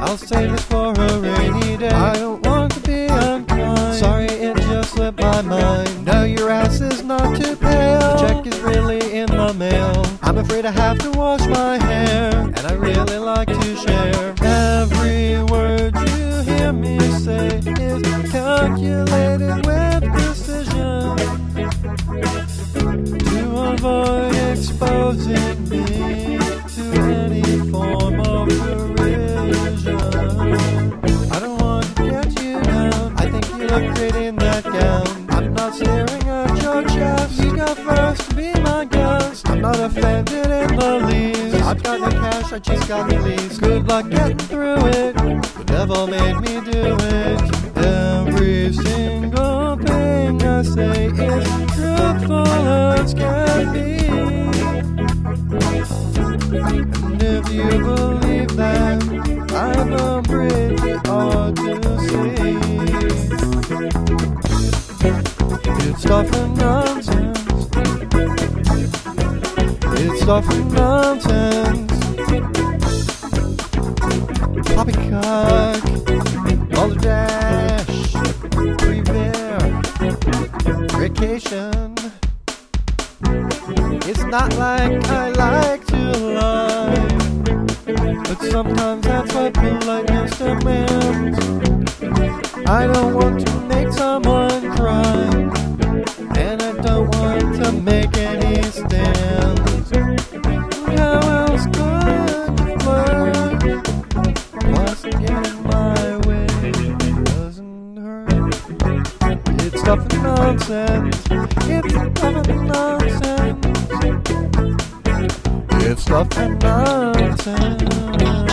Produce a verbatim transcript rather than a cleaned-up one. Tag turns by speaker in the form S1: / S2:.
S1: I'll save this for a rainy day. I don't want to be unkind. Sorry, it just slipped my mind. No, your ass is not too pale. The check is really in the mail. I'm afraid I have to wash my hair, and I really like to share. Every word you hear me say is calculated with precision to avoid exposing me to any form of derision. I don't want to get you down. I think you look great in that gown. I'm not staring at your chest. You got first to be my guest. I'm not offended in the least. I've got no cash, I just got the lease. Good luck getting through it. The devil made me do it. Every single thing I say is truthful as can be. And if you believe that, I'm a pretty Odyssey. It's stuff and nonsense. It's stuff and nonsense. Poppycock, balderdash, Revere, vacation. It's not like I like to lie, but sometimes that's what politeness demands. I don't want to make someone cry, and I don't want to make any stands. How else could you flirt? Plus getting my way doesn't hurt. It's stuff and nonsense. It's stuff and nonsense. It's stuff and nonsense.